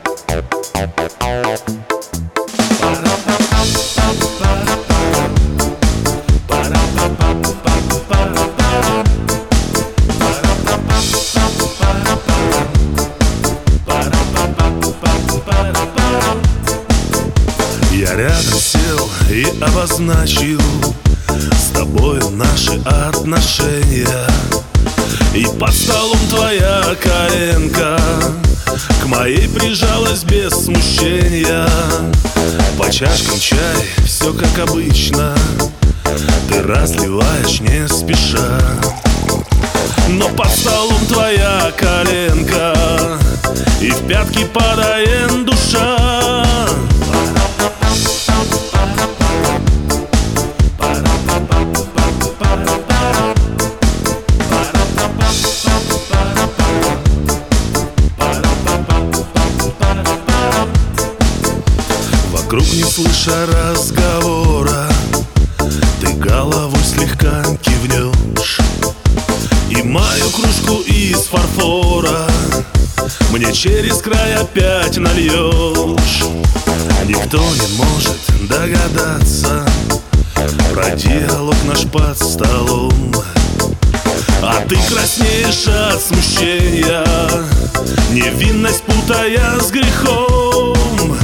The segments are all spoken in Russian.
Я рядом сел и обозначил с тобою наши отношения. И под столом твоя коленка к моей прижалась без смущения. По чашкам чай, все как обычно, ты разливаешь не спеша. Но под столом твоя коленка, и в пятки падает душа. Вокруг не слыша разговора, ты головой слегка кивнешь, и мою кружку из фарфора мне через край опять нальешь. Никто не может догадаться про диалог наш под столом, а ты краснеешь от смущения, невинность путая с грехом.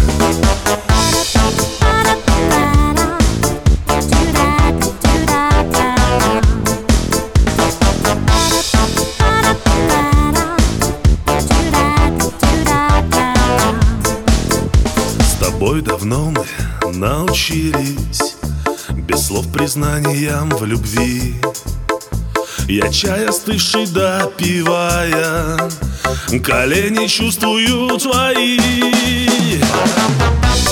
С тобой давно мы научились без слов признаниям в любви. Я чай остывший допивая, колени чувствую твои.